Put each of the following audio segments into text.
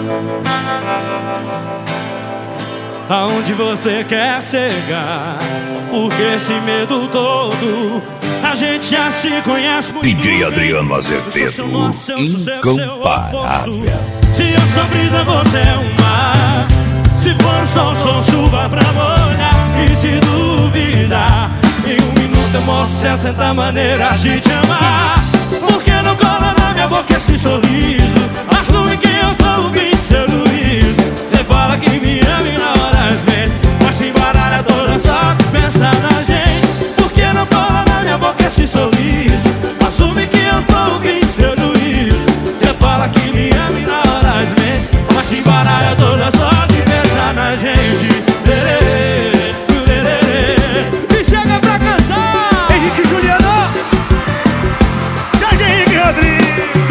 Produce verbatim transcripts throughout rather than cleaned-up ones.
Aonde você quer chegar? Porque esse medo todo, a gente já se conhece muito. D J Adriano Azevedo, incomparável. Se eu sou brisa, você é um mar. Se for sol, sou chuva pra molhar. E se duvidar, em um minuto eu mostro sessenta maneiras de te amar. Porque não cola na minha boca esse sorriso? Assume que eu sou o bicho, seu Luiz. Você fala que me ama e na hora vezes, mas se embaralha toda só que pensa na gente. Porque não cola na minha boca esse sorriso? Assume que eu sou o bicho, seu Luiz. Você fala que me ama e na hora vezes, mas se embaralha toda só que pensa na gente. Lerê, lerê, me chega pra cantar Henrique Juliano, Henrique Rodrigues.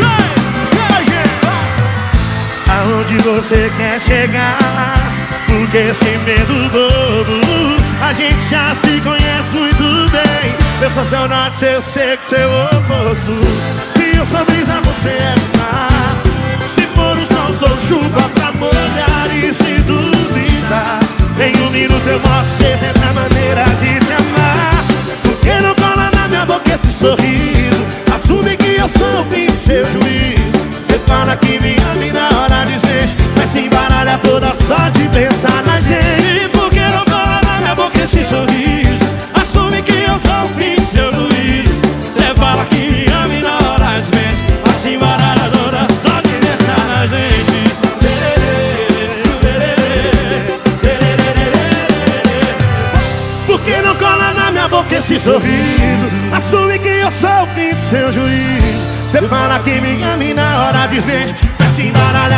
Aonde você quer chegar? Porque esse medo bobo, a gente já se conhece muito bem. Eu sou seu norte, eu sei que seu oposto. Se eu sou brisa, você é mar. Se for o sol, sou chuva pra molhar. E se duvidar, em um minuto eu mostro sessenta maneiras de te amar. Porque não cola na minha boca esse sorriso? Assume que eu sou o fim, seu juiz. Você fala que me ama e na hora desmente, mas se embaralha toda só de pensar na gente. Porque não cola na minha boca esse sorriso? Assume que eu sou o fim, seu Luiz. Você fala que me ama e na hora desmente, mas se embaralha toda só de pensar na gente. Porque não cola na minha boca esse sorriso? Assume que eu sou o fim do seu juiz. Você fala que me ama e na hora desmente, mas se embaralha